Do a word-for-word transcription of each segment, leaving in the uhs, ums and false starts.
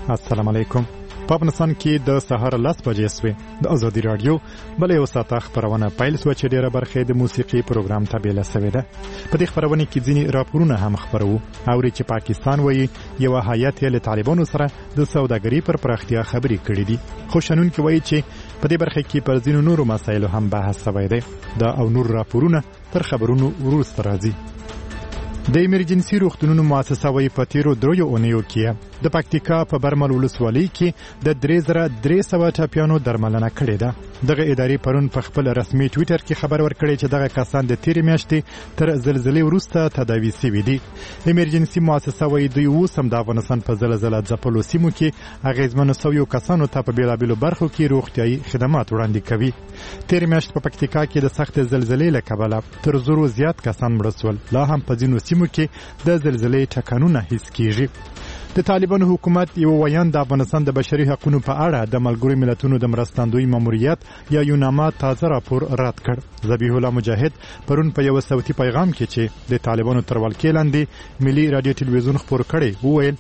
السلام علیکم. په افغانستان کې د سهار لس بجې سوې د ازادي رادیو بل یو ساعت خبرونه پیل سو چې ډیره برخه د موسیقي پروګرام تابع لسوي ده. په دې خبرونه کې ځینې راپورونه هم خبرو او چې پاکستان وایي یو هیئت له طالبانو سره د سوداګرۍ پر پراختیا خبرې کړې دي. خو شنن کې وایي چې په دې برخه کې پر ځینو نورو مسایلو هم بحث شوی دی. دا او نور راپورونه تر خبرونو وروسته راځي. د ایمرجنسي روغتونونو مؤسسه وایي په تیرو دریو اونیو کې د پکتیکا په برمل ولسوالۍ کې د درې زره درې سوه ټپیانو درملنه کړې ده. دغه ادارې پرون په خپل رسمي ټویټر کې خبر ورکړی چې دغه کسان د تیرې میاشتې تر زلزلې وروسته تداوي شوي دي. ایمرجنسي مؤسسه وایي دوی اوس هم د افغانستان په زلزله ځپلو سیمو کې اغېزمنو شویو کسانو ته په بېلابېلو برخو کې روغتیایي خدمات وړاندې کوي. تیرې میاشت په پکتیکا کې د سختې زلزلې له کبله تر زرو زیات کسان مړه شول. لا هم په ځینو سیمو کې د زلزلې ټکانونه حس کیږي. د طالبانو حکومت یو ویان د افغانستان د بشري حقوقو په اړه د ملګرو ملتونو د مرستندوی ماموریت یا یوناما تازه راپور رد کړ. ذبیح الله مجاهد پرون په یو صوتي پیغام کې چې د طالبانو تر ولکې لاندې ملي رادیو ټلویزیون خبر کړي وویل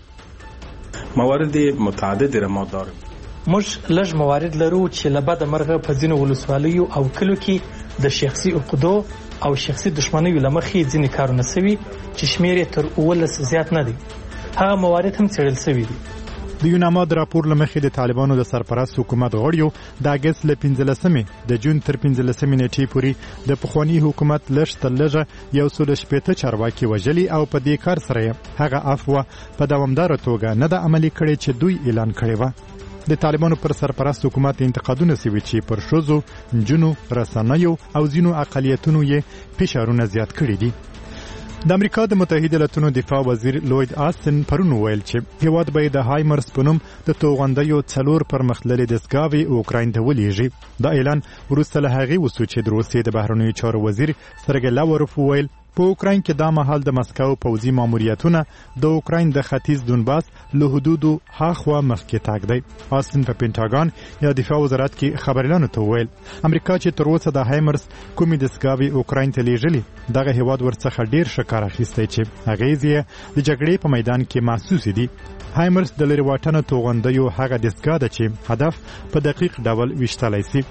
موارد متعدد را داریم. موږ لږ موارد لرو چې لبد مرغه په ځینو ولسوالیو او کلو کې د شخصي عقدو او شخصي دښمنیو لمخې ځینې کارونه سوي چې شمیر تر اولس زیات نه دي. هغه موارد هم څېړل شوي دي. د یوناما د راپور لمخې د طالبانو د سرپرست حکومت غړیو د اګست له پنځلسمې د جون تر پنځلسمې نیټې پورې د پخواني حکومت لږ تر لږه یو سل شپېته چارواکي وژلي او په دې کار سره هغه عفوه په دوامداره توګه نه د عملي کړي چې دوی اعلان کړی و. د طالبانو پر سرپرست حکومت انتقادونه سوي چې پر ښځو، نجونو، رسنیو او ځینو اقلیتونو یې فشارونه زیات کړي دي. د امریکا د متحده ایالاتونو دفاع وزیر لوید آستن پرون ویل چې هیواد به د هایمرس په نوم د توغندیو څلور پرمختللې دستګاوې اوکراین ته ولېږي. دا اعلان وروسته له هغې وسو چې د روسیې د بهرنیو چارو وزیر سرګی لاوروف ویل په اوکراین کې دا مهال د مسکو پوځي ماموریتونه د اوکراین د ختیځ دونباس له حدودو هاخوا مخکې تګ دی. آستن په پینټاګان یا دفاع وزارت کې خبريالانو ته ویل امریکا چې تر اوسه د هایمرس کومې دستګاوې اوکراین ته لیږلي دغه هیواد ورڅخه ډیر ښه کار اخیستی چې اغېز یې د جګړې په میدان کې محسوس دي. هایمرس د لرې واټنه توغندیو هغه دستګاه ده چې هدف په دقیق ډول ویشتلی شي.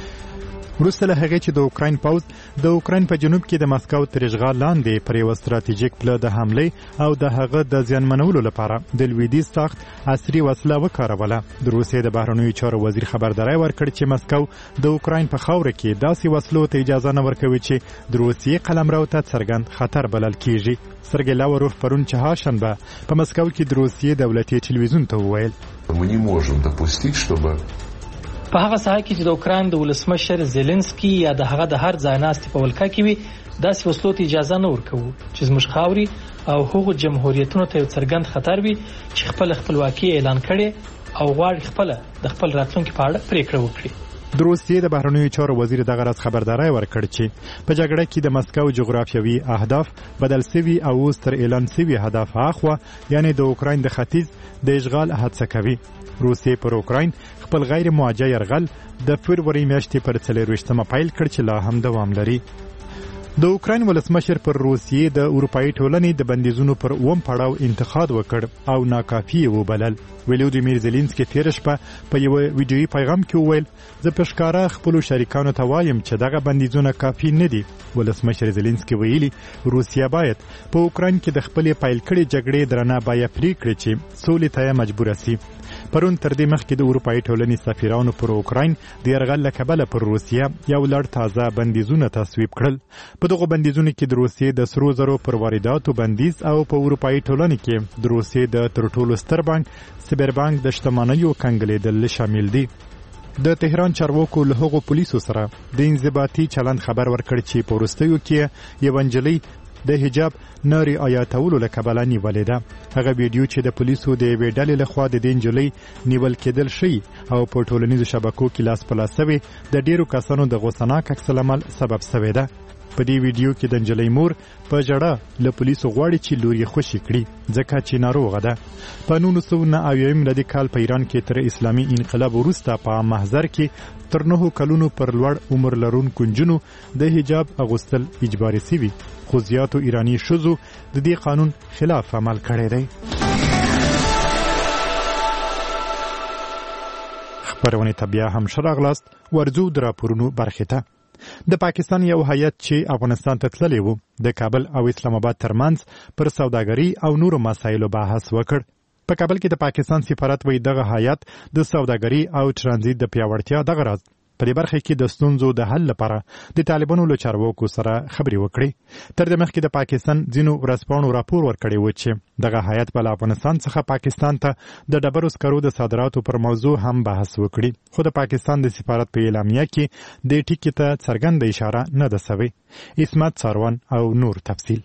وروسته له هغې چې د اوکراین پوځ د اوکراین په جنوب کې د مسکو تر اشغال لاندې پر یوه ستراتیژیک پله د حملې او د هغه د زیانمنولو لپاره د لویدیځ ساخت عصري وسله وکاروله. د روسیې د بهرنیو چارو وزیر خبرداری ورکړ چې مسکو د اوکراین په خاوره کې داسې وسلو ته اجازه نه ورکوي چې د روسیې قلمرو ته څرګند خطر بلل کیږي. سرګی لاوروف پرون چهارشنبه په مسکو کې د روسیې دولتي ټلویزیون ته وویل Мы не можем допустить, чтобы په هغه ساحه کې چې د اوکراین د ولسمشر زيلنسکي یا د هغه د هر ځای ناستې په ولکه کې وي داسې وسلو ته اجازه نه ورکوو چې زموږ خاوري او هغو جمهوریتونو ته یو څرګند خطر وي چې خپل خپلواکي اعلان کړي او غواړي خپل د خپل راتلونکي په اړه پریکړه وکړي. د روسیې د بهرنیو چارو وزیر دغه راز خبرداری ورکړ چې په جګړه کې د مسکو جغرافیوي اهداف بدل شوي او اوس تر اعلان شوي هدف اخوا یعنی د اوکراین د ختیځ د اشغال هڅه کوي. روسیې پر اوکراین خپل غیر موجه یرغل د فبروري میاشتې پر څلرویشتمه پیل کړ چې لا هم دوام لري. د اوکراین ولسمشر پر روسیې د اروپایي ټولنې د بندیزونو پر اووم پړاو انتقاد وکړ او ناکافي وبلل. ولودیمیر زيلنسکي تیر شپه په یو ویډیويي پیغام کې وویل زه په ښکاره خپل شریکانو ته وایم چې دغه بندیزونه کافي نه دي. ولسمشر زيلنسکي ویلي روسیا باید په اوکراین کې د خپلې پیل کړې جګړې درنه بیا پریکړې چې سولې ته مجبور شي. پرون تر دې مخکې د اروپایي ټولنې سفیرانو پر اوکراین د یرغل له کبله پر روسیا یو لړ تازه بندیزونه تصویب کړل. په دغو بندیزونو کې د روسیې د سرو زرو پر وارداتو بندیز او په اروپایي ټولنې کې د روسیې د تر ټولو ستر بانک سبربانک د شتمنیو کنګلېدل شامل دي. د تهران چارواکو له هغو پولیسو سره د انضباطي چلند خبر ورکړ چې په وروستیو کې یوه نجلۍ د حجاب نه رعایتولو له کبله نیولې ده. هغه ویډیو چې د پولیسو د یوې ډلې لخوا د دې نجلۍ نیول کېدل شوي او په ټولنیزو شبکو کې لاس په لاس شوې د ډېرو کسانو د غوسناک عکس العمل سبب شوې ده. په دې ویډیو کې د نجلۍ مور په ژړا له پولیسو غواړي چې لور یې خوشي کړي ځکه چې ناروغه ده. په نولس سوه نهه اویایم میلادي کال په ایران کې تر اسلامي انقلاب وروسته په محضر کې تر نهو کلونو پر لوړ عمر لرونکو نجونو د حجاب اغوستل اجباري شوي، خو زیاتو ایراني ښځو د دې قانون خلاف عمل کړی دی. خبرونه ته بیا هم ښه راغلاست. ورځو د راپورونو برخې ته. د پاکستان یو هیئت چې افغانستان ته تللی و د کابل او اسلام آباد ترمنځ پر سوداګري او نورو مسایلو بحث وکړ. په کابل کې د پاکستان سفارت وایي دغه هیئت د سوداګري او ترانزیت د پیاوړتیا دغه راز په دې برخه کې د ستونزو د حل لپاره د طالبانو له چارواکو سره خبرې وکړي. تر دې مخکې د پاکستان ځینو ورځپاڼو راپور ورکړی و چې دغه هیئت به له افغانستان څخه پاکستان ته د ډبرو سکرو د صادراتو پر موضوع هم بحث وکړي، خو د پاکستان د سفارت په اعلامیه کې د ټکي ته څرګنده اشاره نه ده سوې. اسمت ساروان او نور تفصیل.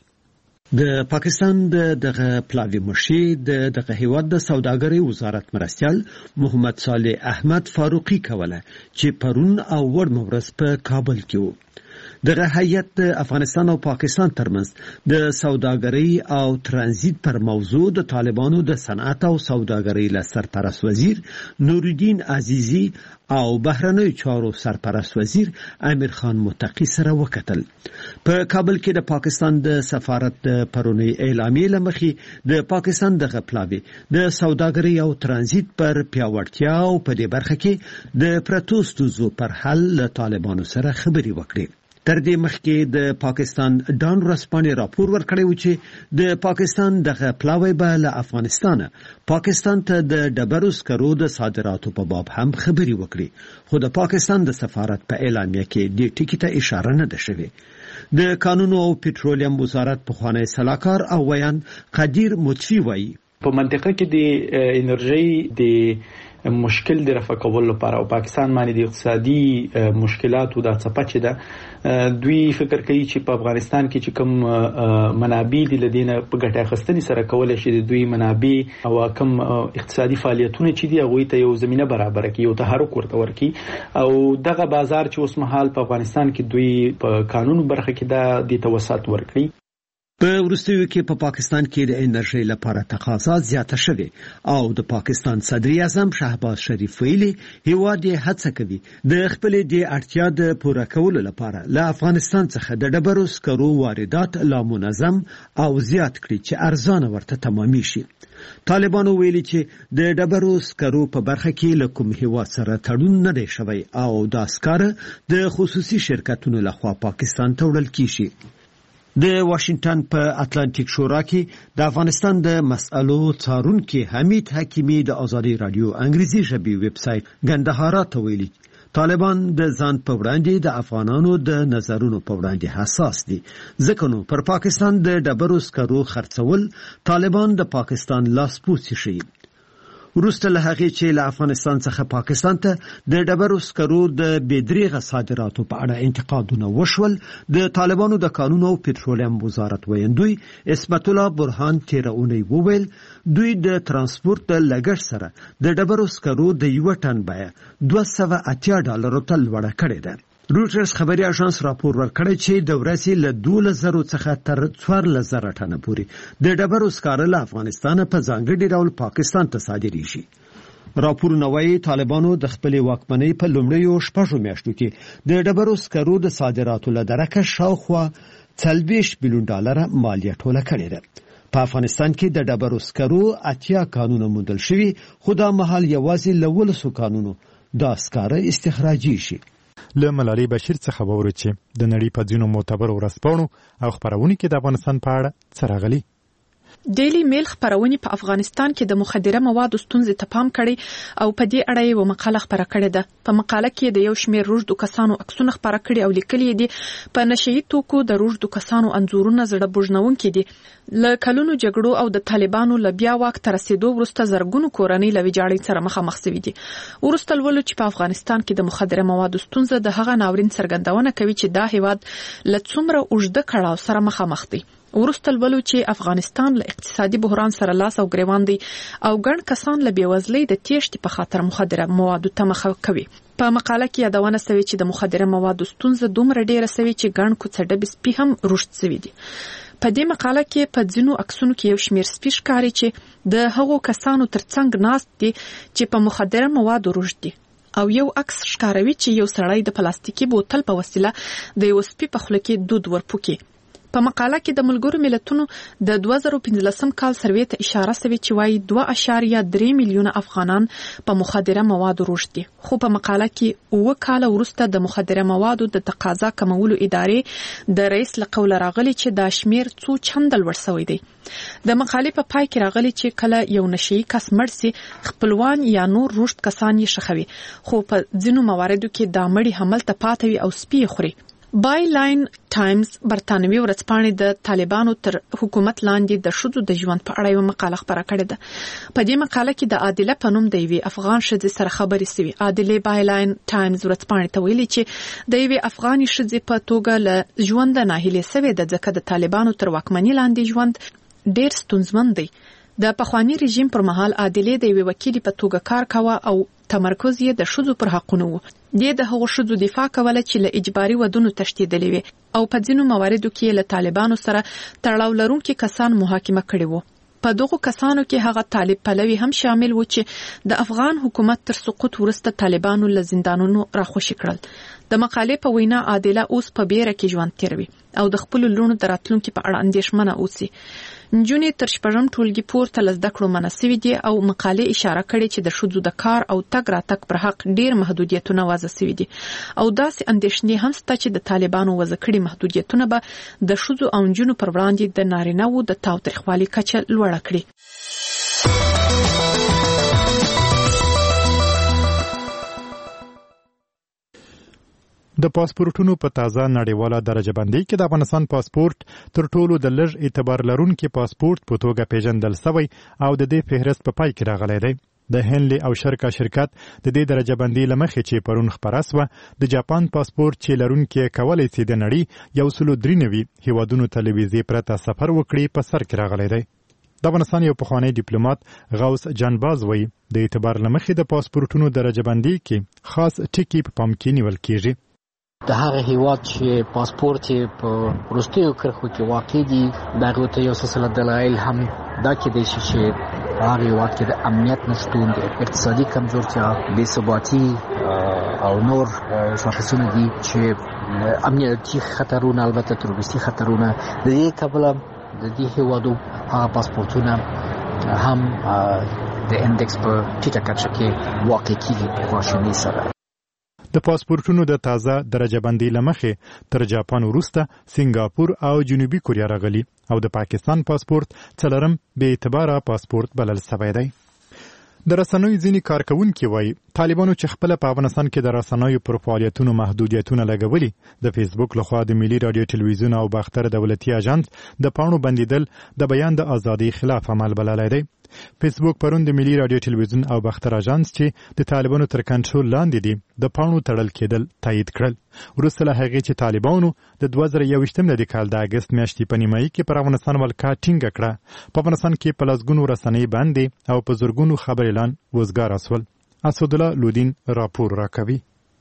د پاکستان د دغه پلاوی مشي د دغه هیواد د سوداګرۍ وزارت مرستیال محمد صالح احمد فاروقي کوله چې پرون او ور مورس په کابل کې وو. دغه هیئت د افغانستان او پاکستان ترمنځ د سوداګرۍ او ترانزیت پر موضوع د طالبانو د صنعت او سوداګرۍ له سرپرست وزیر نورالدین عزیزی او بهرنیو چارو سرپرست وزیر امیر خان متقی سره وکتل. په کابل کې د پاکستان د سفارت د پرونی اعلامیې لمخې د پاکستان د غپلاوي د سوداګرۍ او ترانزیت پر پیاوړتیا او په دې برخه کې د پرتو ستونزو پر حل له طالبانو سره خبرې وکړي. تر دې مخکې د پاکستان ډان ورځپاڼې راپور ورکړی و چې د پاکستان دغه پلاوی به له افغانستانه پاکستان ته د ډبرو سکرو د صادراتو په باب هم خبرې وکړي، خو د پاکستان د سفارت په اعلامیه کې دې ټکي ته اشاره نه ده شوې. د کانونو او پټرولیم وزارت پخوانی سلاکار او ویان قدیر مطفی وایي په منطقه کې د انرژي د مشکل د رفع کولو لپاره او پاکستان باندې د اقتصادي مشکلاتو د څپچې ده دوی فکر کوي چې په افغانستان کې چې کوم منابع دي لدینه په ګټه اخیستنې سره کولای شي د دوی منابع او کوم اقتصادي فعالیتونه چې دی هغه ته یو زمينه برابر کړي او تحرک ورته ورکړي او دغه بازار چې اوس مهال په افغانستان کې دوی په قانون برخه کې د دې توسط ورکړي. په وروستیو کې په پاکستان کې د انرژي لپاره تقاضا زیاته شوه او د پاکستان صدر اعظم شهباز شریف ویلي هیواد یې هڅه کوي د خپل د اړتیا د پوره کولو لپاره له افغانستان څخه د ډبرو سکرو واردات لا منظم او زیات کړي چې ارزانه ورته تمامي شي. طالبانو ویلي چې د ډبرو سکرو په برخه کې له کوم هیواد سره تړون نه دی شوی او دا سکاره د خصوصي شرکتونو لخوا پاکستان ته وړل کیږي. د واشنگټن په اتلانتیک شورا کې د افغانستان د مسألو څارونکي حمید حکیمی د آزادي رادیو انګریزي ژبې ویب سټ ګندهارا ته ویلي طالبان د ځان په وړاندې د افغانانو د نظرونو په وړاندې حساس دي، ځکه نو پر پاکستان د ډبرو سکرو خرڅول طالبان د پاکستان لاسپوڅي شي. وروسته له هغې چې له افغانستان څخه پاکستان ته د ډبرو سکرو د بېدریغه صادراتو په اړه انتقادونه وشول، د طالبانو د کانونو او پټرولیم وزارت ویاندوی اسمت الله برهان تېره اونۍ وویل دوی د ترانسپورت د لګښت سره د ډبرو سکرو د یوه ټن بیه دوه سوه اتیا ډالرو ته لوړه کړې ده. روټرز خبري اژانس راپور ورکړی چې د ورځې له دولس زرو څخه تر څوارلس زره ټنه پورې د ډبرو سکاره له افغانستانه په ځانګړي ډول پاکستان ته صادریږي. راپورونه وايي طالبانو د خپلې واکمنۍ په لومړیو شپږو میاشتو کې د ډبرو سکرو د صادراتو له درکه شاوخوا څلوېښت بیلیون ډالره مالیه ټوله کړې ده. په افغانستان کې د ډبرو سکرو اتیا قانونه موندل شوي، خو دا مهال یوازې له ولسو قانونو دا سکاره استخراجي شي. له ملالۍ بشیر څخه ووري چې د نړۍ په ځینو معتبرو ورځپاڼو او خپرونو کې د افغانستان په اړه څه راغلي. ډیلی میل خبرونه په افغانستان کې د مخدره موادو ستونزې ته پام کړي او په دې اړه یو مقاله خبره کړې ده. په مقاله کې د یو شمېر روږدو کسانو عکسونه خبره کړي او لیکلي دي په نشئی توکو د روږدو کسانو انځورونه زړه بوژنونکي دي. له کلونو جګړو او د طالبانو له بیا واک ته رسیدو وروسته زرګونو کورنۍ له ویجاړۍ سره مخامخ شوي دي. وروسته لولو چې په افغانستان کې د مخدره موادو ستونزه د هغه ناورین څرګندونه کوي چې دا هیواد له څومره اوږده کړاو سره مخامخ دی. وروسته لولو چې افغانستان له اقتصادي بحران سره لاس او ګریوان دی او ګڼ کسان له بېوزلۍ د تېښتې په خاطر مخدره موادو ته مخه کوي. په مقاله کې یادونه شوې چې د مخدره موادو ستونزه دومره ډیره شوې چې ګڼ کوڅه ډبې سپي هم رشد شوي دي. په دې مقاله کې په ځینو عکسونو کې یو شمېر سپي ښکاري چې د هغو کسانو ترڅنګ ناست دي چې په مخدره موادو رشد دي او یو عکس ښکاروي چې یو سړی د پلاستیکي بوتل په وسیله د یو سپي په خوله کې دود ورپوکي. په مقاله کې د ملګرو ملتونو د دوه زره پنځلسم کال سروې ته اشاره شوې چې وايي دوه اعشاریه درې میلیونه افغانان په مخدره موادو روږدي دي. خو په مقاله کې اوه کال وروسته د مخدره موادو د تقاضا کمولو ادارې د رئیس له قوله راغلي چې دا شمیر څو چنده لوړ شوی دی. د مقالې په پای کې راغلي چې کله یو نشي کس مړ سي خپلوان یا نور روږد کسان یې شخوي، خو په ځینو مواردو کې دا مړی حمل ته پاتوي او سپي خوري. بای لاین ټایمز برتانوي ورځپاڼې د طالبانو تر حکومت لاندې د ښځو د ژوند په اړه یو مقاله خپره کړې ده. په دې مقاله کې د عادله په نوم د یوې افغان ښځې سره خبرې شوې. عادله بای لاین ټایمز ورځپاڼې ته ویلي چې د یوې افغاني ښځې په توګه له ژوند ناهیلې شوې ده، ځکه د طالبانو تر واکمنۍ لاندې ژوند ډېر ستونزمن دی. د پخوانی رژیم پر مهال عادله د یوې وکیلې په توګه کار کاوه او تمرکز یې د ښځو پر حقونو و. د د هغو ښځو دفاع کوله چې له اجباري ودونو تښتېدلې وي او په ځینو مواردو کې له طالبانو سره تړاو لرونکي کسان محاکمه کړي وو. په دغو کسانو کې هغه طالب پلوي هم شامل و چې د افغان حکومت تر سقوط وروسته طالبانو له زندانونو راخوشي کړل. د مقالې په وینا عادله اوس په بیره کې ژوند تیروي او د خپل لونو د راتلونکي په اړه اندېښمنه اوسي. نجونې تر شپږم ټولګي پورته له زده کړو منع سوي دي او مقالې اشاره کړې چې د ښځو د کار او تګ راتګ پر حق ډېر محدودیتونه وضع سوي دي او داسې اندېښنې هم شته چې د طالبانو وضع کړي محدودیتونه به د ښځو او نجونو پر وړاندې د نارینه‌وو د تاوتریخوالي کچه لوړه کړي. د پاسپورتونو په تازه نړیواله درجه بندي کې د افغانستان پاسپورت تر ټولو د لږ اعتبار لرونکي پاسپورت په توګه پیژندل شوی او د دې فهرست په پای کې راغلی دی. د هنلي او شرکا شرکت د دې درجه بندي لمخې چې پرون خبره سوه د جاپان پاسپورت چې لرونکي کولای شي د نړۍ یو سلو درې نوي هیوادونو ته له ویزې پرته سفر وکړي په سر کې راغلی دی. د افغانستان یو پخوانی ډیپلوماټ غوث جانباز وایي د اعتبار لمخې د پاسپورتونو درجه بندي کې خاص ټکي په پام کې نیول کیږي. د هغه هیواد چې پاسپورت په وروستیو کرښو کې واقع دي دغه ته یو څه دلایل هم دا کېدای شي چې هغه هیواد کې د امنیت نشتون، د اقتصادي کمزورتیا، بې ثباتي او نور شاخصونه دي چې امنیتي خطرونه، البته تروریستي خطرونه د دې کبله د دې هیوادو هغه پاسپورتونه هم د انډکس په ټیټه کچه کې واقع کیږي په خواشینۍ سره. د پاسپورتونو د تازه درجه بندي لمخې تر جاپان وروسته سنگاپور او جنوبي کوریا راغلي او د پاکستان پاسپورت څلورم بې اعتباره پاسپورت بلل شوی دی. د رسنیو ځینې کارکونکي وایي طالبانو چې خپل په افغانستان کې د رسنیو پر فعالیتونو محدودیتونه لګولي، د فیسبوک لخوا د ملي رادیو ټلویزیون او باختر دولتي اژانس د پاڼو بندیدل د بیان د ازادۍ خلاف عمل بللی دی. فیسبوک پرون د ملي رادیو ټلویزیون او باختر اژانس چې د طالبانو تر کنټرول لاندې دي د پاڼو تړل کېدل تایید کړل. وروسته له هغې چې طالبانو د دوه زره یوویشتم میلادي کال د اګست میاشتې په نیمایي کې پر افغانستان ولکه ټینګه کړه، په افغانستان کې په لسګونو رسنۍ بندې او په زرګونو خبر اعلان وزګار اسول. اسدالله لودین راپور راکوي.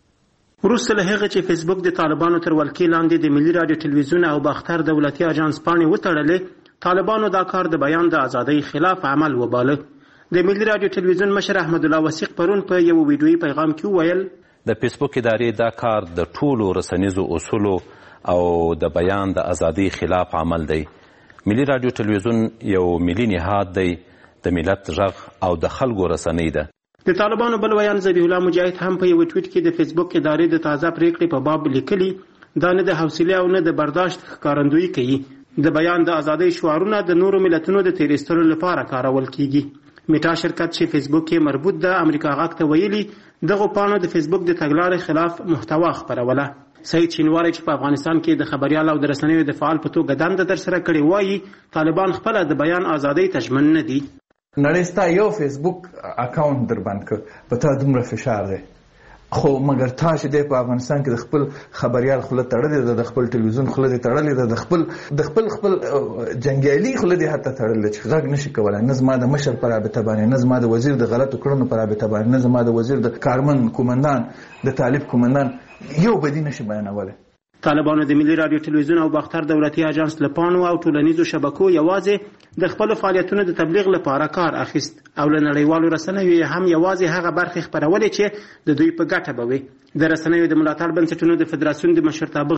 وروسته له هغې چې فیسبوک د طالبانو تر ولکې لاندې د ملي رادیو ټلویزیون او باختر دولتي اژانس پاڼې وتړلې، طالبانو دا کار د بیان د ازادۍ خلاف عمل وباله. د ملي رادیو ټلویزیون مشر احمد الله وثیق پرون په یو ویډیویي پیغام کې وویل د فیسبوک ادارې دا کار د ټولو رسنیزو اصولو او د بیان د ازادۍ خلاف عمل دی. ملي رادیو ټلویزیون یو ملي نهاد دی، د ملت غږ او د خلکو رسنۍ ده. د طالبانو بل ویان ذبیح الله مجاهد هم په یو ټویټ کې د فیسبوک ادارې د تازه پریکړې په باب لیکلي دا نه د حوصلې او نه د برداشت ښکارندویي کوي. د بیان د ازادۍ شعارونه د نورو ملتونو د تیریستلو لپاره کارول کیږي. میټا شرکت چې فیسبوک کې مربوط ده امریکا غاک ته ویلي دغه پاڼو د فیسبوک د تګلارې خلاف محتوا خپروله. سعید شینواری چې په افغانستان کې د خبريال او د رسنیو د فعال په توګه دنده در سره کړې وایي طالبان خپل د بیان ازادۍ ته ژمن نه دي. نړۍ ستا یو فیسبوک اکاونټ در بند کړ، په تا دومره فشار دی، خو مګر تا چې دی په افغانستان کې د خپل خبريال خوله تړلې ده، د خپل ټلویزیون خوله دې تړلې ده، د خپل د خپل خپل جنګیالي خوله دې حتی تړلې ده چې غږ نشي کولی، نه زما د مشر په رابطه باندې، نه زما د وزیر د غلطو کړنو په رابطه باندې، نه زما د وزیر د کارمن کومندان د طالب کومندان یو بدی نشي بیانولی. طالبانو د ملي رادیو ټلویزیون او باختر دولتي اژانس له پاڼو او ټولنیزو شبکو یوازې د خپل فعالیتونو د تبلیغ لپاره کار اخیست او له نړیوالو رسنیو هم یوازې هغه برخې خپرولې چې د دوی په ګټه به وي. د رسنیو د ملاتړ بنسټونو د فدراسیون د مشرتابه